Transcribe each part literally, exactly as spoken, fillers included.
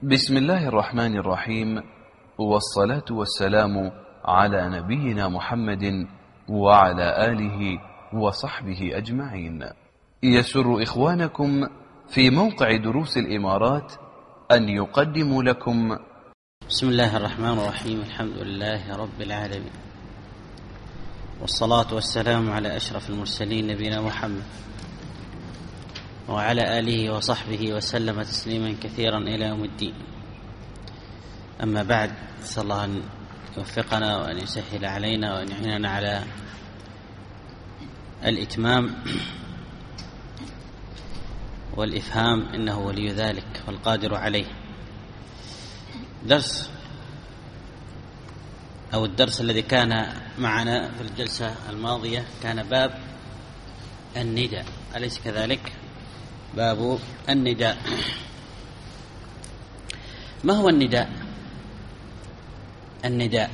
بسم الله الرحمن الرحيم، والصلاة والسلام على نبينا محمد وعلى آله وصحبه أجمعين. يسر إخوانكم في موقع دروس الإمارات أن يقدموا لكم بسم الله الرحمن الرحيم. الحمد لله رب العالمين، والصلاة والسلام على أشرف المرسلين نبينا محمد وعلى آله وصحبه وسلم تسليما كثيرا إلى يوم الدين. أما بعد، نسأل الله أن يوفقنا وأن يسهل علينا وأن يعيننا على الإتمام والإفهام، إنه ولي ذلك والقادر عليه. درس أو الدرس الذي كان معنا في الجلسة الماضية كان باب النداء، أليس كذلك؟ باب النداء. ما هو النداء؟ النداء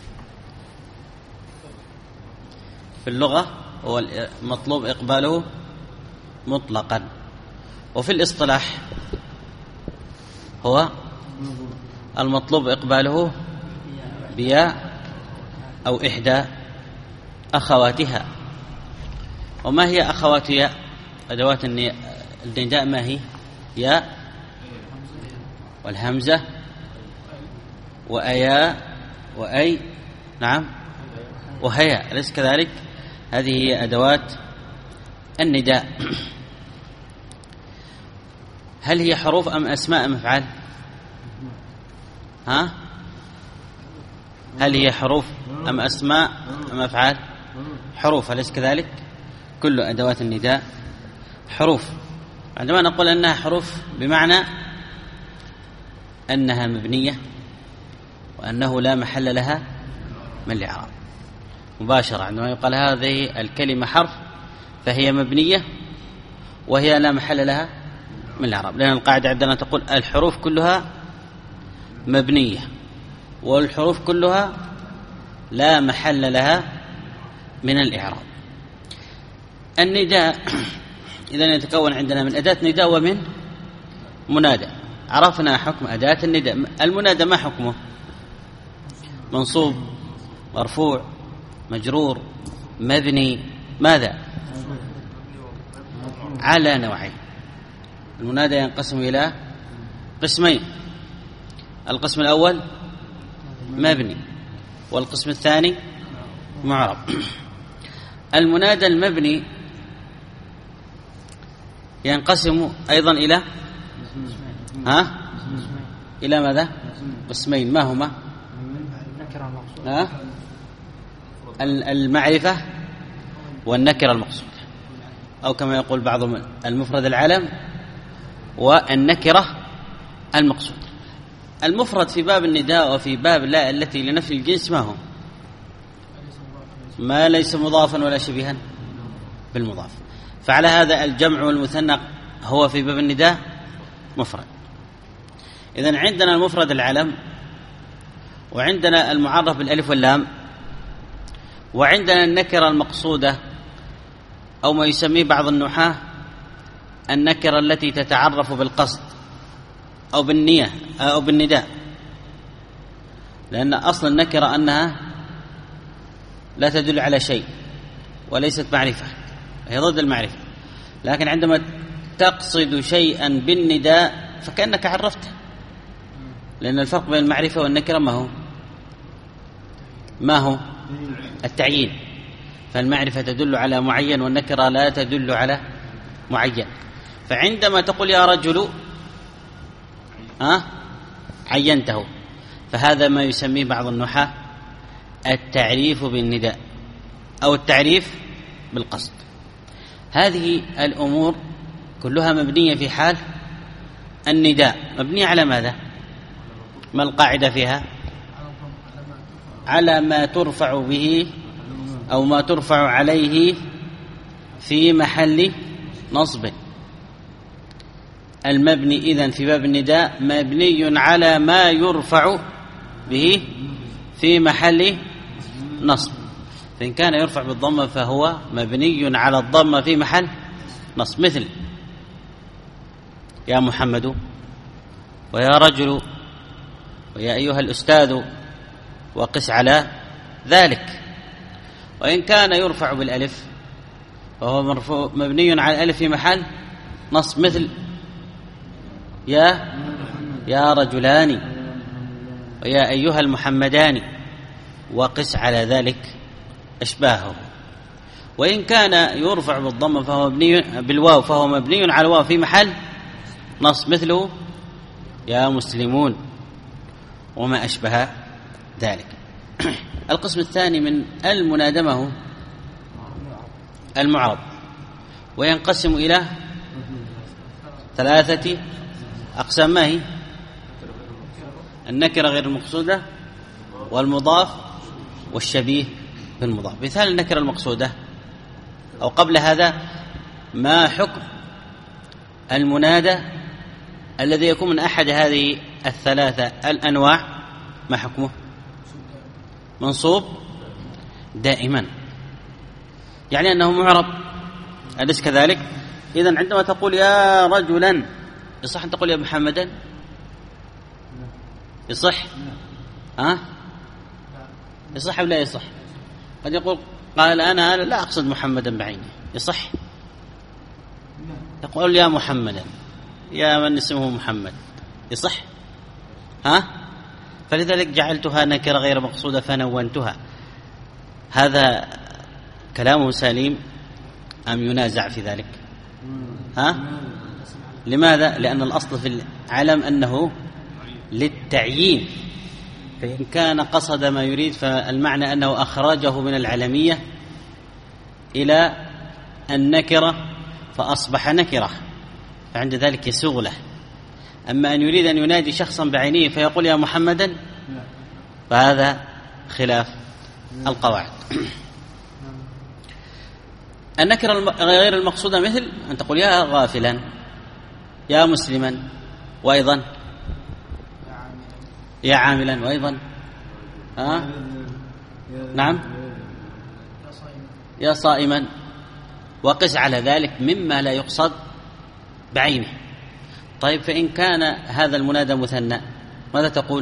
في اللغة هو المطلوب إقباله مطلقا، وفي الاصطلاح هو المطلوب إقباله بياء أو إحدى أخواتها. وما هي أخوات ياء؟ أدوات النداء ما هي؟ ياء والهمزة وأياء وأي، نعم، وهيا، أليس كذلك؟ هذه هي أدوات النداء. هل هي حروف أم أسماء أم أفعال؟ ها؟ هل هي حروف أم أسماء أم أفعال؟ حروف، أليس كذلك؟ كل أدوات النداء حروف. عندما نقول أنها حروف بمعنى أنها مبنية وأنه لا محل لها من الإعراب مباشرة. عندما يقال هذه الكلمة حرف فهي مبنية وهي لا محل لها من الإعراب، لأن القاعدة عندنا تقول الحروف كلها مبنية والحروف كلها لا محل لها من الإعراب. النداء إذن يتكون عندنا من أداة نداء ومن منادى. عرفنا حكم أداة النداء. المنادى ما حكمه؟ منصوب، مرفوع، مجرور، مبني، ماذا؟ على نوعين. المنادى ينقسم إلى قسمين، القسم الأول مبني والقسم الثاني معرب. المنادى المبني ينقسم أيضا إلى ها إلى ماذا؟ قسمين، ما هما؟ ها؟ المعرفة والنكرة المقصودة، أو كما يقول بعضهم المفرد العلم والنكرة المقصودة. المفرد في باب النداء وفي باب لا التي لنفي الجنس ما هو؟ ما ليس مضافا ولا شبيها بالمضاف. فعلى هذا الجمع والمثنى هو في باب النداء مفرد. إذن عندنا المفرد العلم، وعندنا المعرف بالألف واللام، وعندنا النكرة المقصودة أو ما يسميه بعض النحاة النكرة التي تتعرف بالقصد أو بالنية أو بالنداء، لأن أصل النكرة أنها لا تدل على شيء وليست معرفة، هي ضد المعرفة. لكن عندما تقصد شيئا بالنداء فكأنك عرفته، لأن الفرق بين المعرفة والنكرة ما هو؟ ما هو؟ التعيين. فالمعرفة تدل على معين والنكرة لا تدل على معين. فعندما تقول يا رجل ها عينته، فهذا ما يسميه بعض النحاة التعريف بالنداء أو التعريف بالقصد. هذه الأمور كلها مبنية في حال النداء. مبنية على ماذا؟ ما القاعدة فيها؟ على ما ترفع به أو ما ترفع عليه في محل نصب. المبني إذن في باب النداء مبني على ما يرفع به في محل نصب. فإن كان يرفع بالضمة فهو مبني على الضمة في محل نصب، مثل يا محمد ويا رجل ويا أيها الأستاذ وقس على ذلك. وإن كان يرفع بالألف فهو مرفوع مبني على الألف في محل نصب، مثل يا يا رجلان ويا أيها المحمدان وقس على ذلك أشباهه. وإن كان يرفع بالضم فهو مبني بالواو فهو مبني على الواو في محل نصب، مثله يا مسلمون وما أشبه ذلك. القسم الثاني من المنادمة المعرب، وينقسم إلى ثلاثة أقسام. ما هي؟ النكرة غير المقصودة والمضاف والشبيه بالمضاف. مثال النكرة المقصودة أو قبل هذا، ما حكم المنادى الذي يكون من أحد هذه الثلاثة الأنواع؟ ما حكمه؟ منصوب دائما، يعني أنه معرب، أليس كذلك؟ إذن عندما تقول يا رجلا يصح أن تقول يا محمدا؟ يصح؟ ها؟ يصح أو لا يصح؟ قد يقول قال أنا لا أقصد محمدا بعينه، يصح؟ يقول يا محمدا، يا من اسمه محمد، يصح؟ ها؟ فلذلك جعلتها نكرة غير مقصودة فنونتها. هذا كلامه سليم أم ينازع في ذلك؟ ها؟ لماذا؟ لأن الأصل في العلم أنه للتعيين، فإن كان قصد ما يريد فالمعنى أنه أخرجه من العلمية إلى النكرة فأصبح نكرة، فعند ذلك يسوغ له. أما أن يريد أن ينادي شخصا بعينه فيقول يا محمدا فهذا خلاف القواعد. النكرة غير المقصودة مثل أن تقول يا غافلا، يا مسلما، وأيضا يا عاملا، وأيضا ها؟ نعم يا صائما، وقس على ذلك مما لا يقصد بعينه. طيب فإن كان هذا المنادى مثنى ماذا تقول؟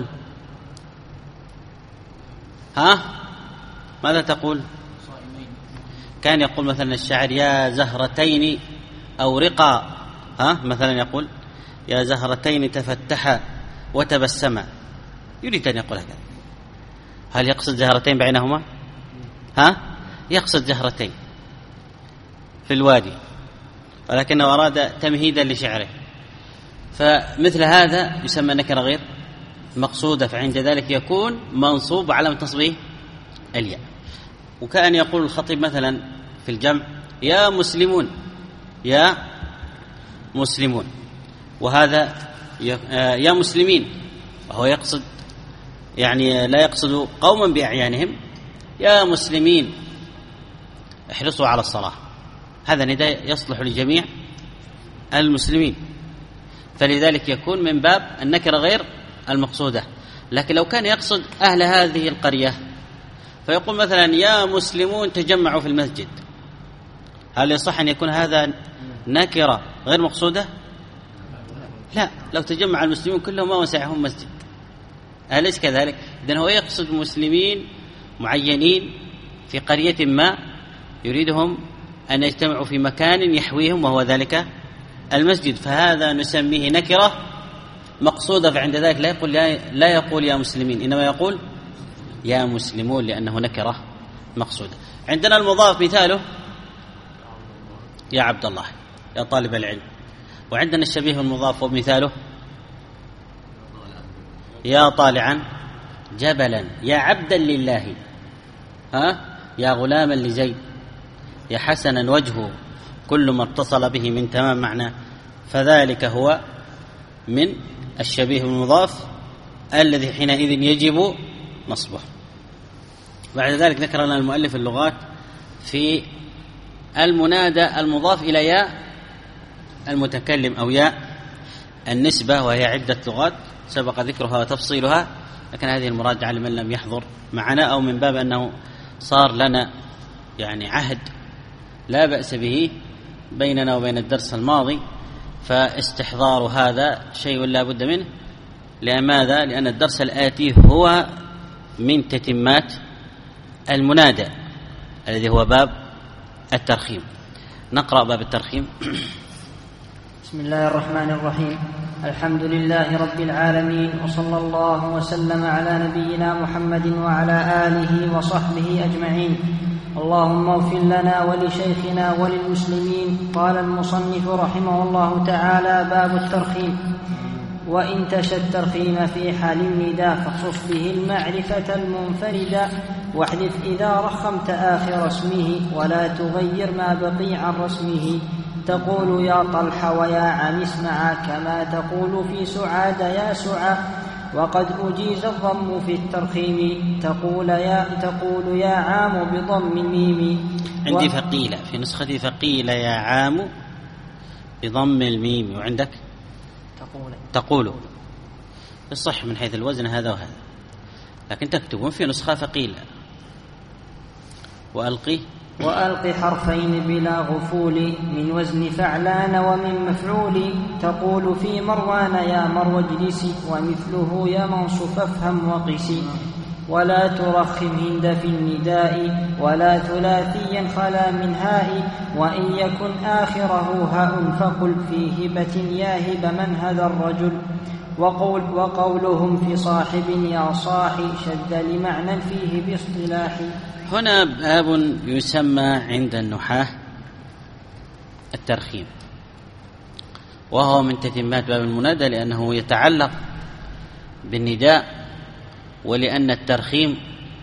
ها؟ ماذا تقول؟ كان يقول مثلا الشاعر يا زهرتين أو رقا، ها؟ مثلا يقول يا زهرتين تفتحا وتبسما، يريد أن يقول هكذا. هل يقصد زهرتين بينهما؟ ها؟ يقصد زهرتين في الوادي، ولكنه أراد تمهيدا لشعره، فمثل هذا يسمى نكرة غير مقصودة، فعند ذلك يكون منصوب على نصبه الياء. وكأن يقول الخطيب مثلا في الجمع يا مسلمون، يا مسلمون، وهذا يا مسلمين، وهو يقصد يعني لا يقصد قوما بأعيانهم، يا مسلمين احرصوا على الصلاة، هذا نداء يصلح لجميع المسلمين، فلذلك يكون من باب النكرة غير المقصودة. لكن لو كان يقصد أهل هذه القرية فيقول مثلا يا مسلمون تجمعوا في المسجد، هل يصح أن يكون هذا نكرة غير مقصودة؟ لا، لو تجمع المسلمون كلهم ما وسعهم مسجد، أليس كذلك؟ إذن هو يقصد مسلمين معينين في قرية ما يريدهم أن يجتمعوا في مكان يحويهم وهو ذلك المسجد، فهذا نسميه نكرة مقصودة، فعند ذلك لا يقول لا يقول يا مسلمين، إنما يقول يا مسلمون لأنه نكرة مقصودة. عندنا المضاف مثاله يا عبد الله، يا طالب العلم. وعندنا الشبيه المضاف ومثاله يا طالعا جبلا، يا عبدا لله، ها؟ يا غلاما لزيد، يا حسنا وجهه، كل ما اتصل به من تمام معنى، فذلك هو من الشبيه المضاف الذي حينئذ يجب نصبه. بعد ذلك ذكر لنا المؤلف اللغات في المنادى المضاف إلى ياء المتكلم أو ياء النسبة، وهي عدة لغات سبق ذكرها وتفصيلها، لكن هذه المراجعة لمن لم يحضر معنا، أو من باب أنه صار لنا يعني عهد لا بأس به بيننا وبين الدرس الماضي، فاستحضار هذا شيء لا بد منه، لماذا؟ لأن الدرس الآتي هو من تتمات المنادى الذي هو باب الترخيم. نقرأ باب الترخيم. بسم الله الرحمن الرحيم. الحمد لله رب العالمين، وصلى الله وسلم على نبينا محمد وعلى آله وصحبه أجمعين. اللهم اغفر لنا ولشيخنا وللمسلمين. قال المصنف رحمه الله تعالى: باب الترخيم. وإن تشى الترخيم في حال النداء فاخصص به المعرفة المنفردة، واحذف إذا رخمت آخر اسمه، ولا تغير ما بقي عن رسمه. تقول يا طلحة ويا عم اسمعا، كما تقول في سعاد يا سعى. وقد أجيز الضم في الترخيم، تقول يا تقول يا عام بضم الميم. عندي فقيلة في نسختي فقيلة يا عام بضم الميم، وعندك تقول تقول الصح من حيث الوزن هذا وهذا، لكن تكتبون في نسخة فقيلة. وألقي وألق حرفين بلا غفول، من وزن فعلان ومن مفعول. تقول في مروان يا مرو اجلسي، ومثله يا منصف افهم وقسي. ولا ترخم هند في النداء، ولا ثلاثيا خلا من هاء. وإن يكن آخره هاء فقل في هبة يا هب من هذا الرجل. وقول وقولهم في صاحب يا صاحي، شد لمعنى فيه باصطلاح. هنا باب يسمى عند النحاة الترخيم، وهو من تتمات باب المنادى، لأنه يتعلق بالنداء، ولأن الترخيم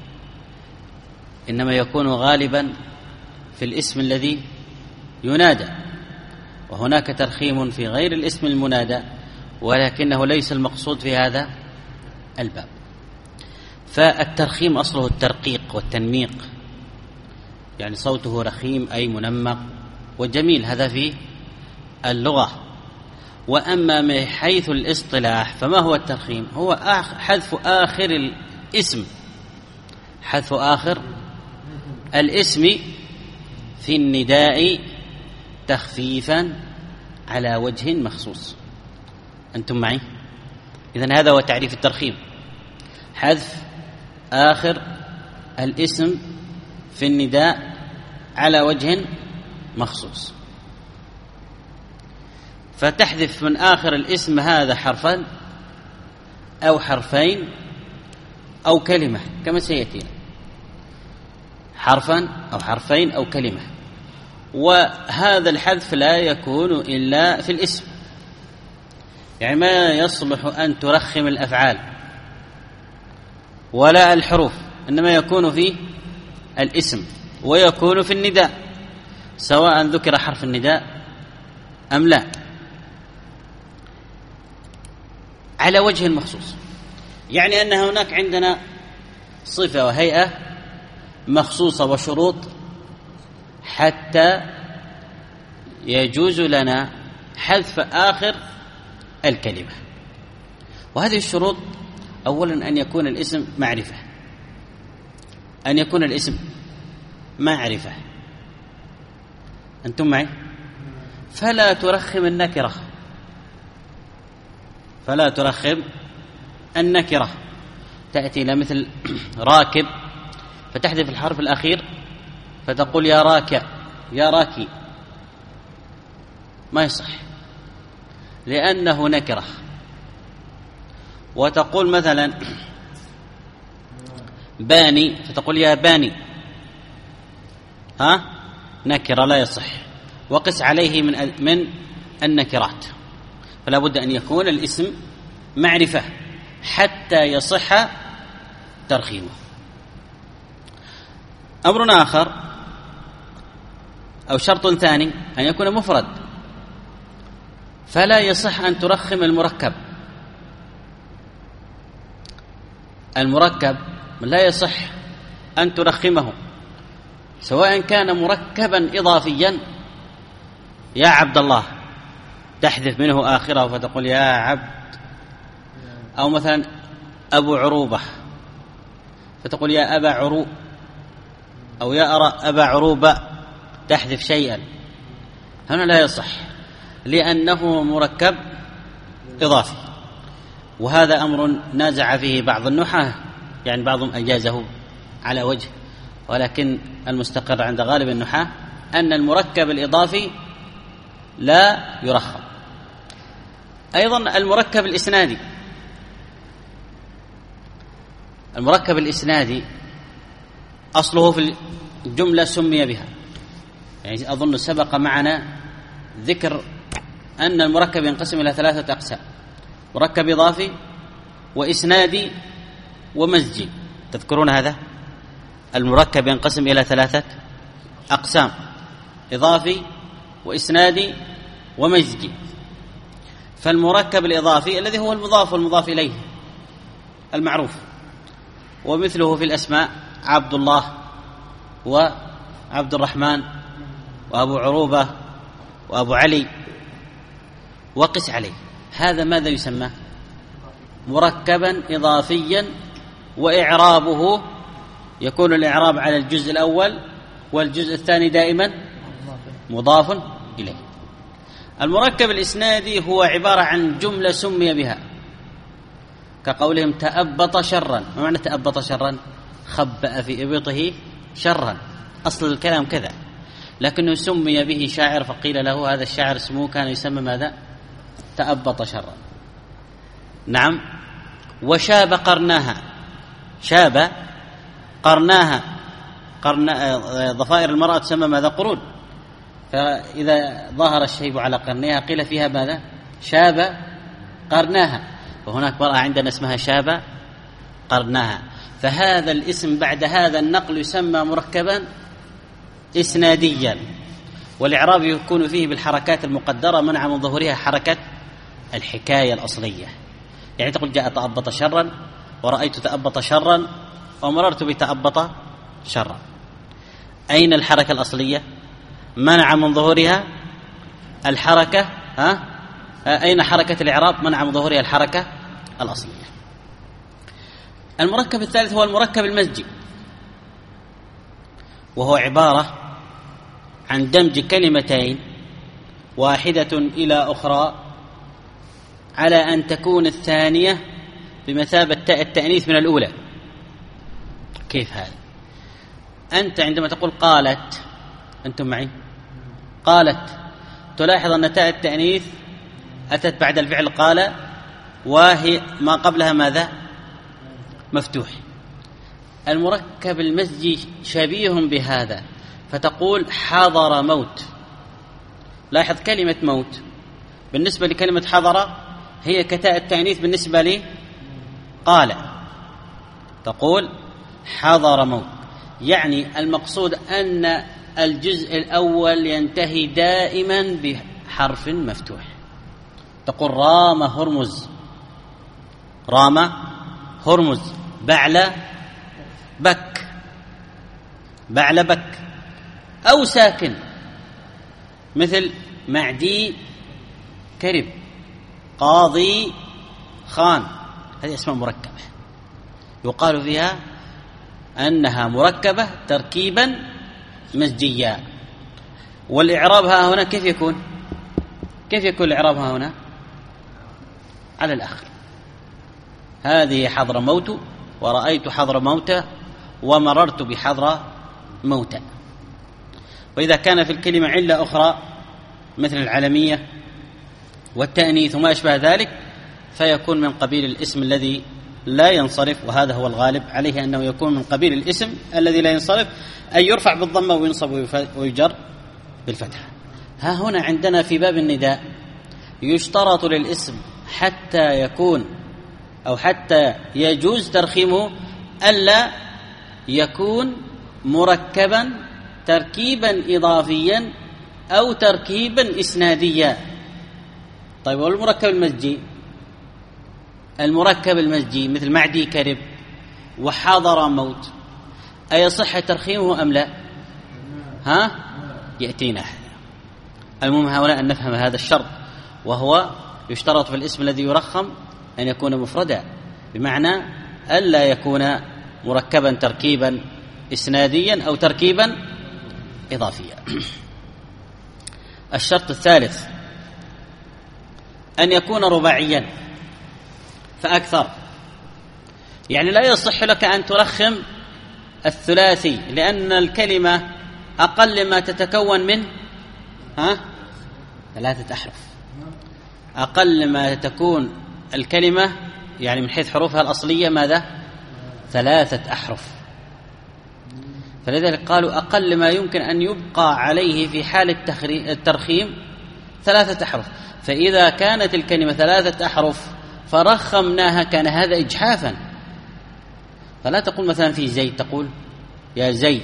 إنما يكون غالبا في الاسم الذي ينادى، وهناك ترخيم في غير الاسم المنادى، ولكنه ليس المقصود في هذا الباب. فالترخيم أصله الترقيق والتنميق، يعني صوته رخيم أي منمق وجميل، هذا في اللغة. وأما من حيث الاصطلاح فما هو الترخيم؟ هو حذف آخر الاسم، حذف آخر الاسم في النداء تخفيفا على وجه مخصوص. أنتم معي؟ إذن هذا هو تعريف الترخيم: حذف آخر الاسم في النداء على وجه مخصوص. فتحذف من آخر الاسم هذا حرفا أو حرفين أو كلمة، كما سيأتينا، حرفا أو حرفين أو كلمة. وهذا الحذف لا يكون إلا في الاسم، يعني ما يصلح أن ترخم الأفعال ولا الحروف، إنما يكون في الاسم ويكون في النداء، سواء ذكر حرف النداء أم لا، على وجه مخصوص. يعني أن هناك عندنا صفة وهيئة مخصوصة وشروط حتى يجوز لنا حذف آخر الكلمة. وهذه الشروط: أولا أن يكون الاسم معرفة، أن يكون الاسم معرفة. أنتم معي؟ فلا ترخم النكرة، فلا ترخم النكرة. تأتي إلى مثل راكب فتحذف الحرف الأخير فتقول يا راكع يا راكي، ما يصح لأنه نكرة. وتقول مثلا باني فتقول يا باني، ها نكرة لا يصح. وقس عليه من من النكرات، فلا بد أن يكون الاسم معرفة حتى يصح ترخيمه. أمر آخر أو شرط ثاني أن يكون مفرد، فلا يصح أن ترخم المركب. المركب لا يصح أن ترخمه، سواء كان مركبا إضافيا يا عبد الله تحذف منه آخره فتقول يا عبد، أو مثلا أبو عروبة فتقول يا أبا عروب، أو يا أرى أبا عروبة تحذف شيئا، هنا لا يصح لأنه مركب إضافي. وهذا أمر نازع فيه بعض النحاة، يعني بعضهم أجازه على وجه، ولكن المستقر عند غالب النحاة أن المركب الإضافي لا يرخم. أيضا المركب الإسنادي، المركب الإسنادي أصله في الجملة سمي بها، يعني أظن سبق معنا ذكر أن المركب ينقسم إلى ثلاثة أقسام: مركب إضافي وإسنادي ومزجي. تذكرون هذا؟ المركب ينقسم إلى ثلاثة أقسام: إضافي وإسنادي ومزجي. فالمركب الإضافي الذي هو المضاف والمضاف إليه المعروف، ومثله في الأسماء عبد الله وعبد الرحمن وأبو عروبة وأبو علي، وقس عليه. هذا ماذا يسمى؟ مركبا إضافيا، وإعرابه يكون الإعراب على الجزء الأول، والجزء الثاني دائما مضاف إليه. المركب الإسنادي هو عبارة عن جملة سمي بها، كقولهم تأبط شرا. ما معنى تأبط شرا؟ خبأ في إبطه شرا، أصل الكلام كذا، لكنه سمي به شاعر فقيل له هذا الشاعر اسمه كان يسمى ماذا؟ تأبط شرا. نعم. وشاب قرناها، شاب قرناها، قرن ضفائر المرأة تسمى ماذا؟ قرون. فإذا ظهر الشيب على قرنها قيل فيها ماذا؟ شاب قرناها. وهناك مرأة عندنا اسمها شاب قرناها. فهذا الاسم بعد هذا النقل يسمى مركبا إسناديا، والإعراب يكون فيه بالحركات المقدرة منع من ظهورها حركة الحكاية الأصلية. يعني تقول جاء تأبط شرا، ورأيت تأبط شرا، ومررت بتأبط شرا. أين الحركة الأصلية؟ منع من ظهورها الحركة، ها؟ أين حركة الإعراب؟ منع من ظهورها الحركة الأصلية. المركب الثالث هو المركب المزجي، وهو عبارة عن دمج كلمتين واحدة إلى أخرى على أن تكون الثانية بمثابة تاء التأنيث من الأولى. كيف هذا؟ أنت عندما تقول قالت، أنتم معي؟ قالت، تلاحظ أن تاء التأنيث أتت بعد الفعل قال، وهي ما قبلها ماذا؟ مفتوح. المركب المزجي شبيه بهذا، فتقول حضر موت. لاحظ كلمة موت بالنسبة لكلمة حضر هي كتاء التأنيث بالنسبة لي قال. تقول حضر موت، يعني المقصود أن الجزء الأول ينتهي دائما بحرف مفتوح. تقول رام هرمز، رام هرمز، بعل بك، بعل بك. أو ساكن مثل معدي كرب، قاضي خان. هذه اسماء مركبة يقال فيها أنها مركبة تركيبا مزجيا. والإعراب ها هنا كيف يكون؟ كيف يكون الإعراب ها هنا؟ على الآخر. هذه حضر موت، ورأيت حضر موت، ومررت بحضر موت. وإذا كان في الكلمة علة أخرى مثل العلمية والتأنيث وما أشبه ذلك فيكون من قبيل الاسم الذي لا ينصرف، وهذا هو الغالب عليه أنه يكون من قبيل الاسم الذي لا ينصرف، أي يرفع بالضمة وينصب ويجر بالفتحة. ها هنا عندنا في باب النداء يشترط للاسم حتى يكون أو حتى يجوز ترخيمه ألا يكون مركبا تركيبا إضافيا أو تركيبا إسناديا. طيب والمركب المزجي؟ المركب المزجي مثل معدي كرب وحضر موت، أيصح ترخيمه أم لا؟ ها؟ يأتينا هذا. المهم هؤلاء أن نفهم هذا الشرط، وهو يشترط في الاسم الذي يرخم أن يكون مفردا، بمعنى ألا يكون مركبا تركيبا إسناديا أو تركيبا إضافيا. الشرط الثالث أن يكون رباعيا، فأكثر، يعني لا يصح لك أن ترخم الثلاثي، لأن الكلمة أقل ما تتكون من ها ثلاثة أحرف، أقل ما تكون الكلمة يعني من حيث حروفها الأصلية ماذا؟ ثلاثة أحرف. فلذلك قالوا أقل ما يمكن أن يبقى عليه في حال الترخيم ثلاثة أحرف، فإذا كانت الكلمة ثلاثة أحرف فرخمناها كان هذا إجحافا. فلا تقول مثلا في زيد تقول يا زيد،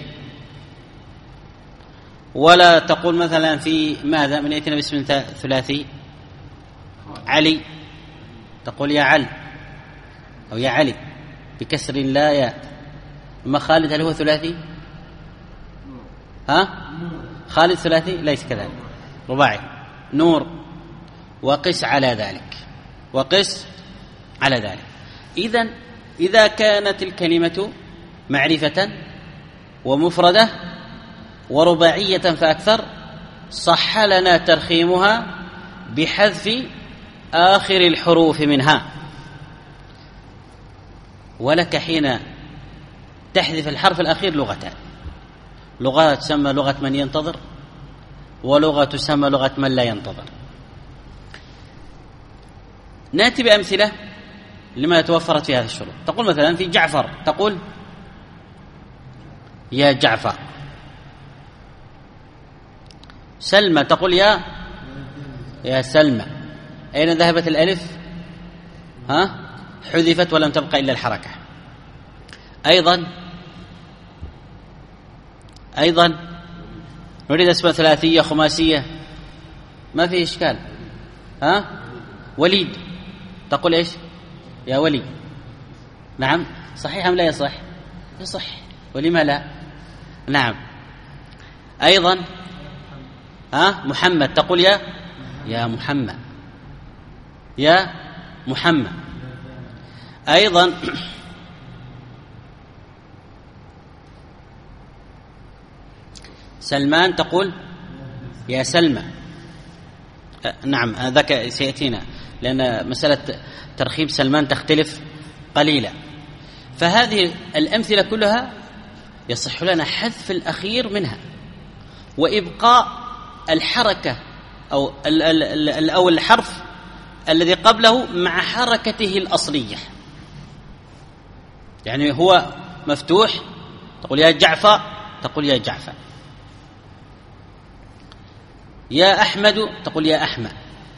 ولا تقول مثلا في ماذا من يأتينا باسم ثلاثي علي تقول يا علي أو يا علي بكسر لا يا. أما خالد هل هو ثلاثي؟ ها خالد ثلاثي؟ ليس كذلك، رباعي. نور، وقس على ذلك، وقس على ذلك. إذن إذا كانت الكلمة معرفة ومفردة ورباعية فأكثر صح لنا ترخيمها بحذف آخر الحروف منها. ولك حين تحذف الحرف الأخير لغتان، لغة تسمى لغة من ينتظر، ولغة تسمى لغة من لا ينتظر. نأتي بأمثلة لما توفرت في هذه الشروط. تقول مثلا في جعفر تقول يا جعفر. سلمى تقول يا يا سلمى. أين ذهبت الألف؟ ها حذفت ولم تبقى إلا الحركة. أيضا أيضا نريد أسماء ثلاثية خماسية ما فيه إشكال. ها وليد تقول إيش؟ يا ولي. نعم صحيح أم لا يصح؟ يصح، ولما لا؟ نعم. أيضا ها محمد تقول يا يا محمد، يا محمد. أيضا سلمان تقول يا سلمى. نعم ذاك سيأتينا، لأن مسألة ترخيم سلمان تختلف قليلا. فهذه الأمثلة كلها يصح لنا حذف الأخير منها وإبقاء الحركة أو أو الحرف الذي قبله مع حركته الأصلية. يعني هو مفتوح تقول يا جعفر تقول يا جعفر، يا أحمد تقول يا أحمد،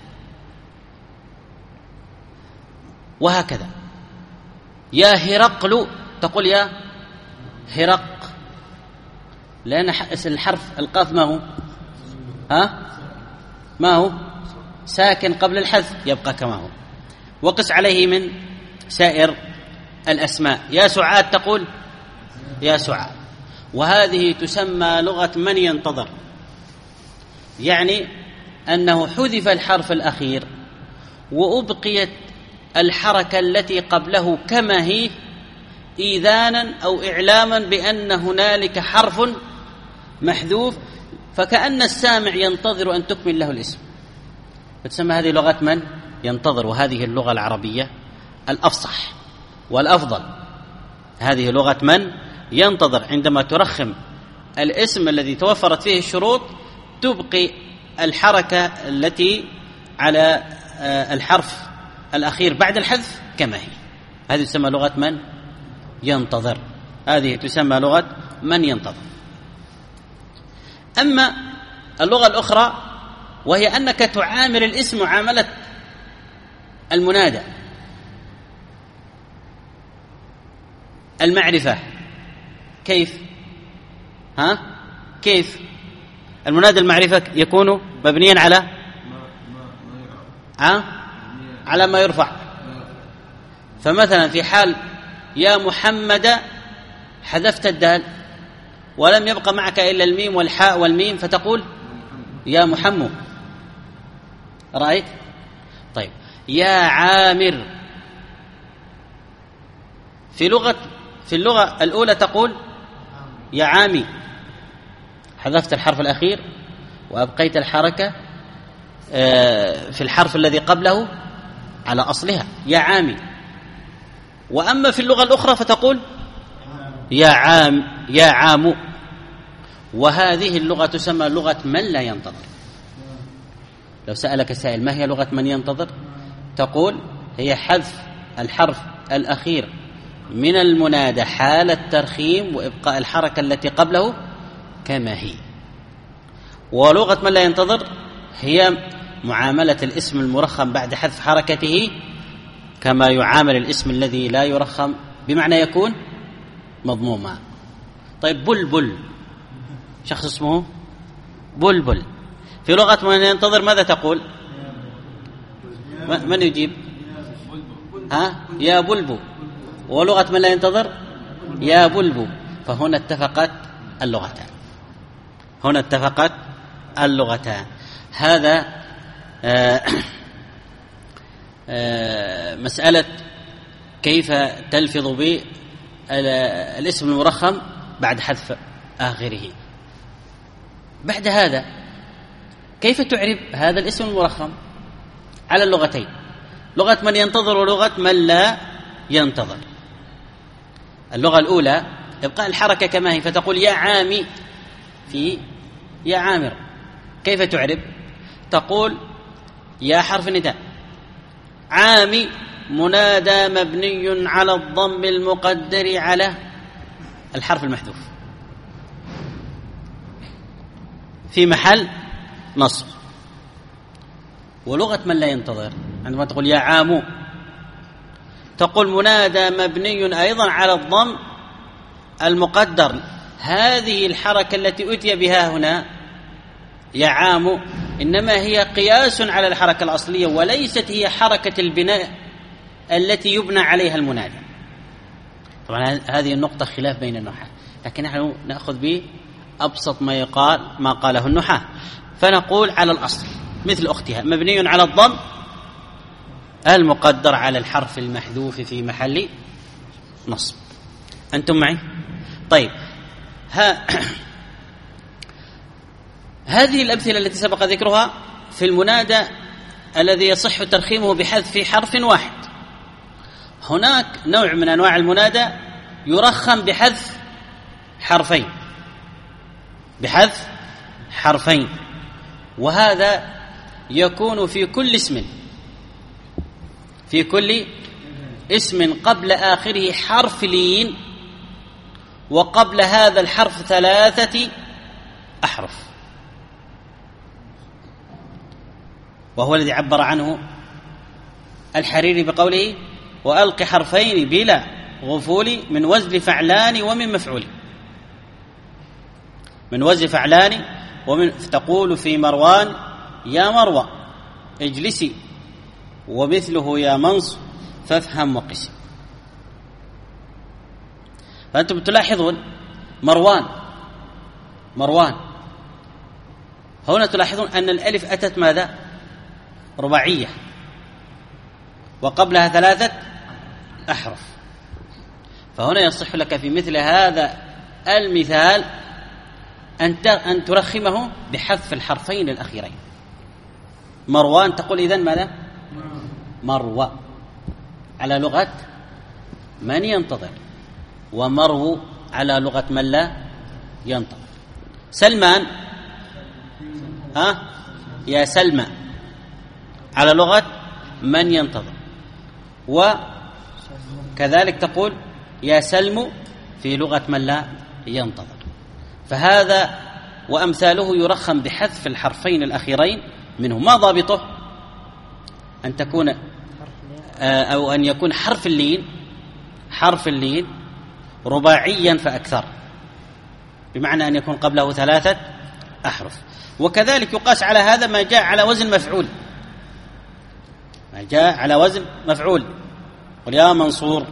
وهكذا. يا هرقل تقول يا هرق، لأن الحرف القاف ما هو ها ما هو ساكن قبل الحذف يبقى كما هو. وقس عليه من سائر الأسماء. يا سعاد تقول يا سعاد. وهذه تسمى لغة من ينتظر، يعني أنه حذف الحرف الأخير وأبقيت الحركة التي قبله كما هي إيذانا أو إعلاما بأن هنالك حرف محذوف، فكأن السامع ينتظر أن تكمل له الاسم. فتسمى هذه لغة من ينتظر، وهذه اللغة العربية الأفصح والأفضل. هذه لغة من ينتظر، عندما ترخم الاسم الذي توفرت فيه الشروط تبقي الحركة التي على الحرف الأخير بعد الحذف كما هي. هذه تسمى لغة من ينتظر، هذه تسمى لغة من ينتظر. أما اللغة الأخرى وهي أنك تعامل الاسم معاملة المنادى المعرفة. كيف؟ ها؟ كيف؟ المنادى المعرفة يكون مبنيا على ها؟ على ما يرفع. فمثلا في حال يا محمد حذفت الدال ولم يبقى معك إلا الميم والحاء والميم فتقول يا محمد. رأيت؟ طيب يا عامر. في لغة في اللغة الأولى تقول يا عامي، حذفت الحرف الأخير وأبقيت الحركة في الحرف الذي قبله على أصلها يا عامي. وأما في اللغة الأخرى فتقول يا عام يا عام. وهذه اللغة تسمى لغة من لا ينتظر. لو سألك سائل ما هي لغة من ينتظر تقول هي حذف الحرف الأخير من المنادى حال الترخيم وإبقاء الحركة التي قبله كما هي. ولغة من لا ينتظر هي معاملة الاسم المرخم بعد حذف حركته كما يعامل الاسم الذي لا يرخم، بمعنى يكون مضموما. طيب بلبل، شخص اسمه بلبل، في لغة من ينتظر ماذا تقول؟ من يجيب؟ ها؟ يا بلبو. ولغة من لا ينتظر يا بلبو. فهنا اتفقت اللغتان، هنا اتفقت اللغتان. هذا آه آه مسألة كيف تلفظ بالاسم المرخم بعد حذف آخره. بعد هذا كيف تعرب هذا الاسم المرخم على اللغتين، لغة من ينتظر ولغة من لا ينتظر. اللغة الأولى إبقاء الحركة كما هي، فتقول يا عامي في يا عامر. كيف تعرب؟ تقول يا حرف نداء، عامي منادى مبني على الضم المقدر على الحرف المحذوف في محل نصب. ولغة من لا ينتظر عندما تقول يا عام تقول منادى مبني أيضا على الضم المقدر. هذه الحركة التي أتي بها هنا يا عام إنما هي قياس على الحركة الأصلية وليست هي حركة البناء التي يبنى عليها المنادى. طبعا هذه النقطة خلاف بين النحاة، لكن نحن نأخذ بأبسط ما يقال ما قاله النحاة، فنقول على الأصل مثل أختها مبني على الضم المقدر على الحرف المحذوف في محل نصب. أنتم معي؟ طيب ها هذه الأمثلة التي سبق ذكرها في المنادى الذي يصح ترخيمه بحذف حرف واحد. هناك نوع من أنواع المنادى يرخم بحذف حرفين، بحذف حرفين، وهذا يكون في كل اسم، في كل اسم قبل آخره حرف لين وقبل هذا الحرف ثلاثة أحرف، وهو الذي عبر عنه الحريري بقوله وألق حرفين بلا غفول من وزن فعلان ومن مفعول. من وزن فعلان ومن تقول في مروان يا مروى اجلسي، ومثله يا منص فافهم وقسي. فأنتم تلاحظون مروان مروان هنا تلاحظون أن الألف أتت ماذا؟ رباعية وقبلها ثلاثة أحرف. فهنا يصح لك في مثل هذا المثال أن ترخمه بحذف الحرفين الأخيرين. مروان تقول إذن ماذا؟ مروى على لغة من ينتظر، ومرو على لغة من لا ينتظر. سلمان ها يا سلمى على لغة من ينتظر، وكذلك تقول يا سلم في لغة من لا ينتظر. فهذا وأمثاله يرخم بحذف الحرفين الأخيرين منه. ما ضابطه؟ أن تكون أو أن يكون حرف اللين حرف اللين رباعيا فأكثر، بمعنى أن يكون قبله ثلاثة أحرف. وكذلك يقاس على هذا ما جاء على وزن مفعول، ما جاء على وزن مفعول. قل يا منصور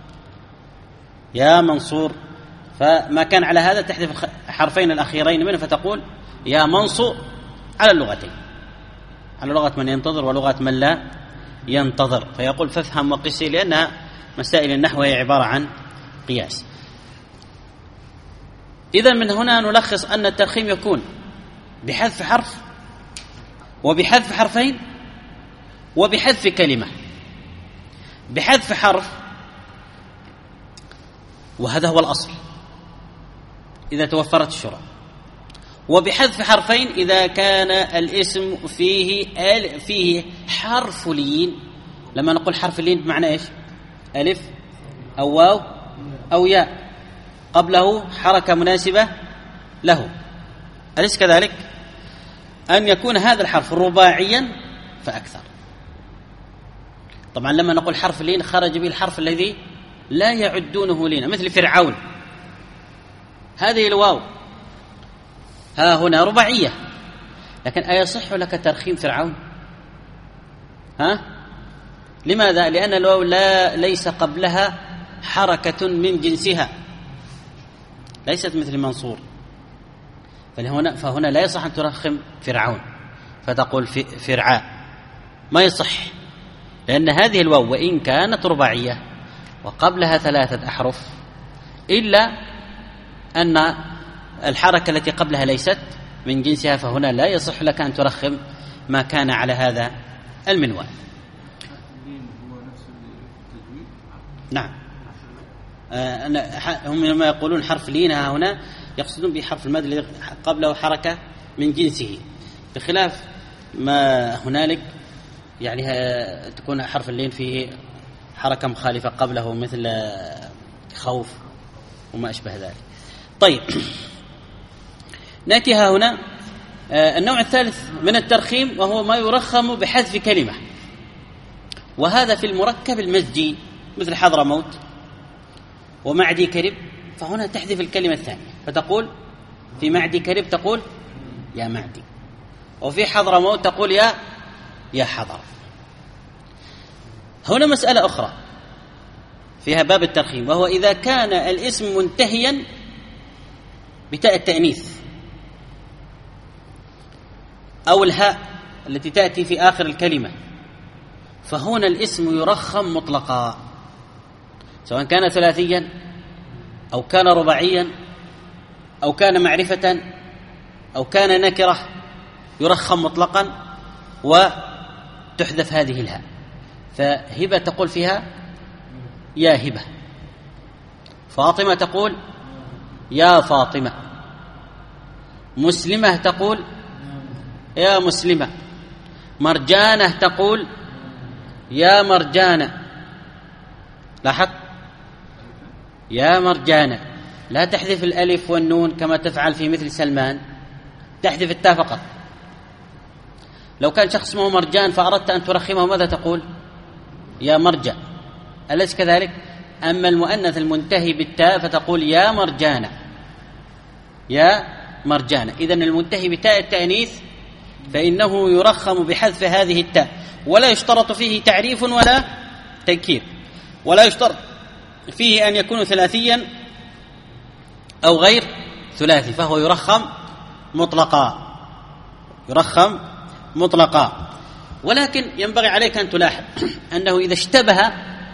يا منصور، فما كان على هذا تحذف الحرفين الأخيرين منه فتقول يا منصور على اللغتين، على لغة من ينتظر ولغة من لا ينتظر. فيقول فافهم وقسي، لأنها مسائل النحو هي عبارة عن قياس. إذن من هنا نلخص أن الترخيم يكون بحذف حرف وبحذف حرفين وبحذف كلمة. بحذف حرف وهذا هو الأصل إذا توفرت الشروط. وبحذف حرفين إذا كان الاسم فيه فيه حرف لين. لما نقول حرف لين بمعنى إيش؟ ألف أو واو أو ياء قبله حركة مناسبة له، أليس كذلك؟ أن يكون هذا الحرف رباعيا فأكثر. طبعا لما نقول حرف لين خرج به الحرف الذي لا يعدونه لينا، مثل فرعون، هذه الواو ها هنا رباعية، لكن أيصح لك ترخيم فرعون؟ ها؟ لماذا؟ لأن الواو لا ليس قبلها حركة من جنسها، ليست مثل منصور، فهنا فهنا لا يصح أن ترخم فرعون فتقول فرعاء، ما يصح، لأن هذه الواو وإن كانت رباعية وقبلها ثلاثة أحرف إلا أن الحركة التي قبلها ليست من جنسها، فهنا لا يصح لك أن ترخم ما كان على هذا المنوال. نعم، هم لما يقولون حرف لين هنا يقصدون بحرف المد الذي قبله حركة من جنسه، بخلاف ما هنالك يعني تكون حرف اللين فيه حركة مخالفة قبله مثل خوف وما أشبه ذلك. طيب، نأتي هنا النوع الثالث من الترخيم، وهو ما يرخم بحذف كلمة، وهذا في المركب المزجي مثل حضرموت ومعدي كرب، فهنا تحذف الكلمة الثانية فتقول في معدي كرب تقول يا معدي، وفي حضرموت تقول يا يا حضر. هنا مسألة أخرى فيها باب الترخيم، وهو إذا كان الاسم منتهيا بتاء التأنيث أو الهاء التي تأتي في آخر الكلمة، فهنا الاسم يرخم مطلقا، سواء كان ثلاثيا أو كان رباعيا أو كان معرفة أو كان نكرة، يرخم مطلقا وتحذف هذه الهاء. فهبة تقول فيها يا هبة، فاطمة تقول يا فاطمة، مسلمة تقول يا مسلمة، مرجانة تقول يا مرجانة. لاحظ يا مرجانة، لا تحذف الألف والنون كما تفعل في مثل سلمان، تحذف التاء فقط. لو كان شخص اسمه مرجان فأردت أن ترخمه ماذا تقول؟ يا مرجع، أليس كذلك؟ أما المؤنث المنتهي بالتاء فتقول يا مرجانة يا مرجانة. إذن المنتهي بتاء التأنيث فإنه يرخم بحذف هذه التاء، ولا يشترط فيه تعريف ولا تنكير، ولا يشترط فيه أن يكون ثلاثيا أو غير ثلاثي، فهو يرخم مطلقا، يرخم مطلقا. ولكن ينبغي عليك أن تلاحظ أنه إذا اشتبه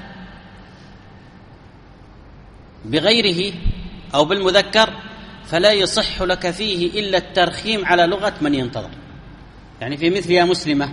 بغيره أو بالمذكر فلا يصح لك فيه إلا الترخيم على لغة من ينتظر. يعني في مثل يا مسلمة،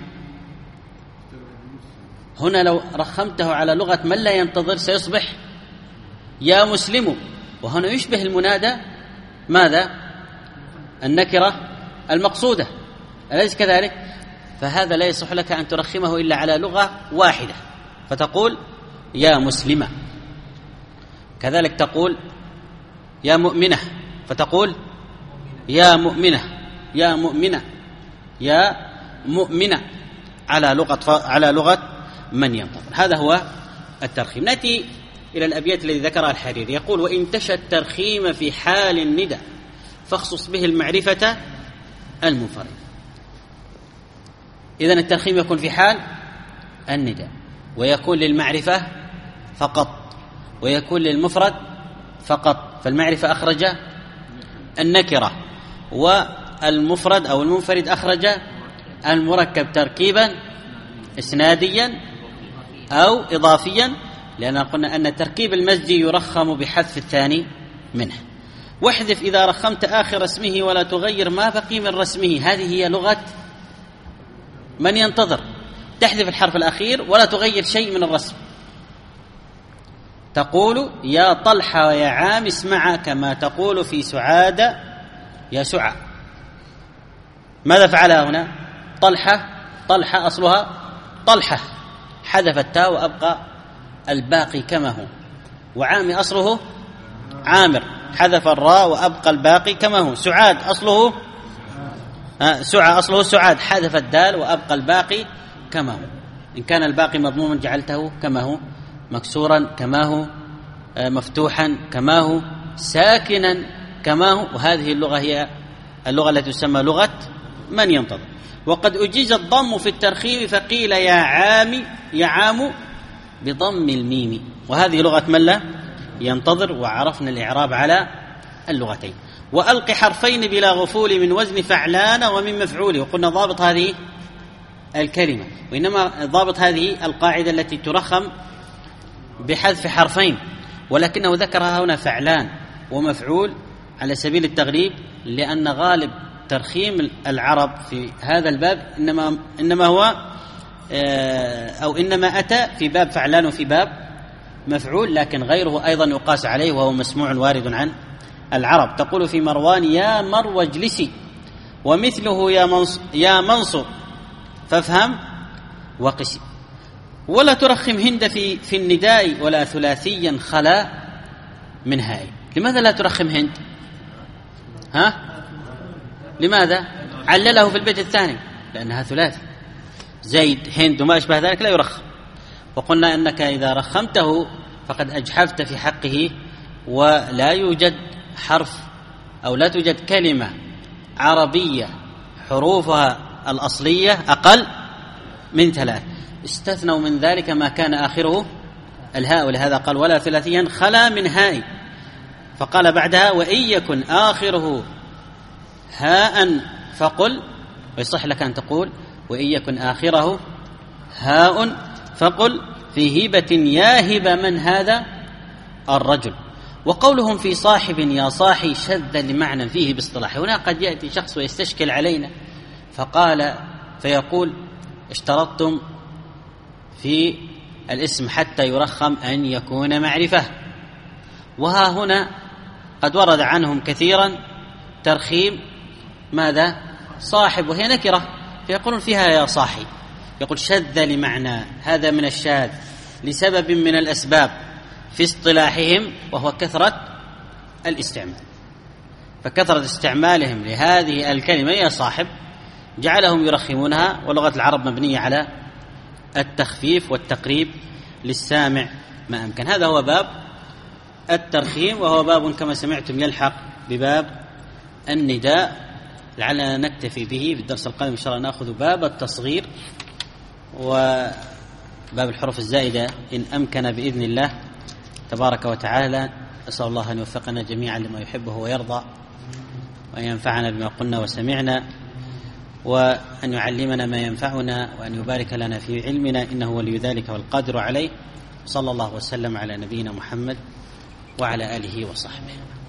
هنا لو رخمته على لغة من لا ينتظر سيصبح يا مسلم، وهنا يشبه المنادى ماذا؟ النكرة المقصودة، أليس كذلك؟ فهذا لا يصح لك أن ترخمه إلا على لغة واحدة، فتقول يا مسلمة. كذلك تقول يا مؤمنة فتقول يا مؤمنة، يا مؤمنة، يا مؤمنة، على لغة على لغة من ينتظر. هذا هو الترخيم. نأتي إلى الأبيات الذي ذكرها الحريري، يقول وإن تشى الترخيم في حال الندى فاخصص به المعرفة المنفرد. إذن الترخيم يكون في حال الندى، ويكون للمعرفة فقط، ويكون للمفرد فقط، فالمعرفة أخرج النكرة، والمفرد أو المنفرد أخرج المركب تركيبا إسناديا أو إضافيا، لأن قلنا أن التركيب المزجي يرخم بحذف الثاني منه. واحذف إذا رخمت آخر اسمه ولا تغير ما بقي من رسمه، هذه هي لغة من ينتظر، تحذف الحرف الأخير ولا تغير شيء من الرسم. تقول يا طلحة ويا عام اسمعا كما تقول في سعاد يا سعى. ماذا فعلها هنا؟ طلحة طلحة أصلها طلحة، حذف التاء وأبقى الباقي كما هو. وعامي أصله عامر، حذف الراء وأبقى الباقي كما هو. سعاد أصله آه سعى أصله سعاد، حذف الدال وأبقى الباقي كما هو. إن كان الباقي مضموما جعلته كما هو، مكسورا كما هو، آه مفتوحا كما هو، ساكنا كما هو. وهذه اللغة هي اللغة التي تسمى لغة من ينتظر. وقد أجيز الضم في الترخيم فقيل يا عام يا عام بضم الميم، وهذه لغة من لا ينتظر. وعرفنا الإعراب على اللغتين. وألق حرفين بلا غفول من وزن فعلان ومن مفعول. وقلنا ضابط هذه الكلمة، وإنما ضابط هذه القاعدة التي ترخم بحذف حرفين، ولكنه ذكرها هنا فعلان ومفعول على سبيل التغليب، لأن غالب ترخيم العرب في هذا الباب إنما إنما هو أو إنما أتى في باب فعلان وفي باب مفعول، لكن غيره أيضا يقاس عليه وهو مسموع وارد عن العرب. تقول في مروان يا مرو اجلسي، ومثله يا منص يا منصر فافهم وقسي. ولا ترخم هند في في النداء ولا ثلاثيا خلا من هاي. لماذا لا ترخم هند؟ ها؟ لماذا؟ علله في البيت الثاني لأنها ثلاثي. زيد هند وما أشبه ذلك لا يرخم. وقلنا أنك إذا رخمته فقد أجحفت في حقه، ولا يوجد حرف أو لا توجد كلمة عربية حروفها الأصلية أقل من ثلاث. استثنوا من ذلك ما كان آخره الهاء، ولهذا قال ولا ثلاثيا خلا من هاء. فقال بعدها وإن يكن آخره هاء فقل، ويصح لك أن تقول وإن يكن آخره هاء فقل في هبة يا هبة من هذا الرجل. وقولهم في صاحب يا صاحي شذ لمعنى فيه باصطلاح. هنا قد يأتي شخص ويستشكل علينا فقال فيقول اشترطتم في الاسم حتى يرخم أن يكون معرفة، وها هنا قد ورد عنهم كثيرا ترخيم ماذا؟ صاحب، وهي نكرة فيقولون فيها يا صاحي. يقول شذ لمعنى، هذا من الشاذ لسبب من الأسباب في اصطلاحهم وهو كثرة الاستعمال. فكثرة استعمالهم لهذه الكلمة يا صاحب جعلهم يرخمونها، ولغة العرب مبنية على التخفيف والتقريب للسامع ما أمكن. هذا هو باب الترخيم، وهو باب كما سمعتم يلحق بباب النداء. لعلنا نكتفي به. في الدرس القادم إن شاء الله نأخذ باب التصغير وباب الحروف الزائدة إن أمكن بإذن الله تبارك وتعالى. أسأل الله أن يوفقنا جميعا لما يحبه ويرضى، وأن ينفعنا بما قلنا وسمعنا، وأن يعلمنا ما ينفعنا، وأن يبارك لنا في علمنا، إنه ولي ذلك والقادر عليه. صلى الله وسلم على نبينا محمد وعلى آله وصحبه.